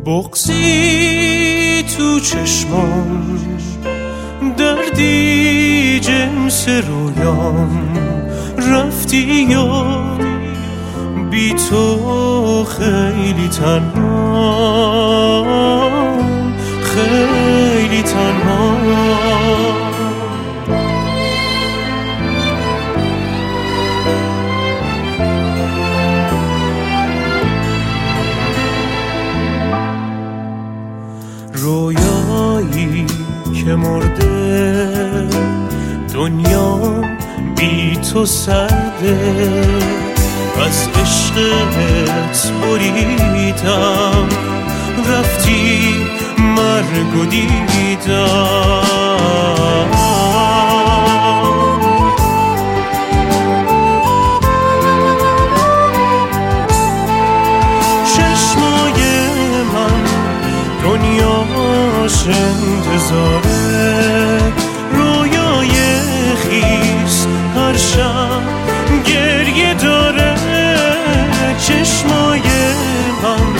بغضی تو چشمام، دردی جنس رویام، رفتی یا بی تو خیلی تنها، خیلی تنها. رویایی که مرده، دنیا بی تو سرده، از عشقت بریدم، رفتی مرگ و دیدم. چشمای من دنیاش انتظاره، رویای خیس هر شب گریه داره. چشمای من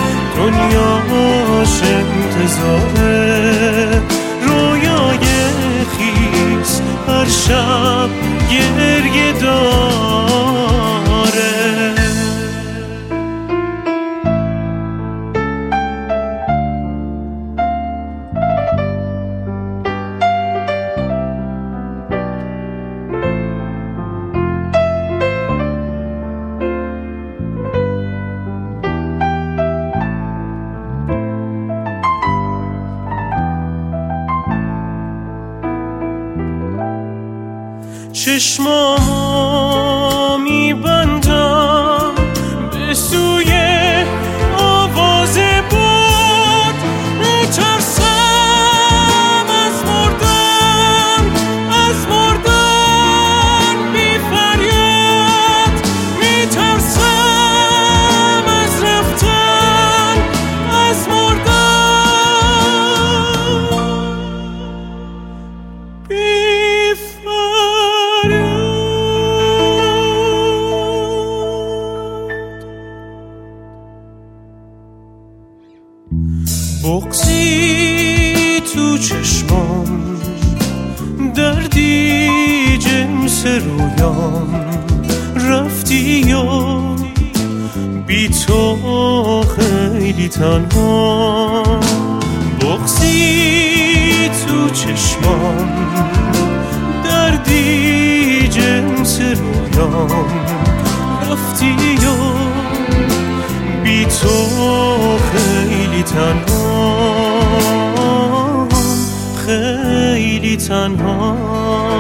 دنیاش انتظاره، رویای خیس هر شب گریه داره. چشمامو میبندم به سوی آواز باد، میترسم از مردن، از مردن بی فریاد، میترسم از رفتن، از مردن بی بغضی تو چشمام، دردی جنس رویام، رفتی یا بی تو خیلی تنها. بغضی تو چشمام، دردی جنس رویام، رفتی یا بی تو خیلی تنها، خیلی تنها.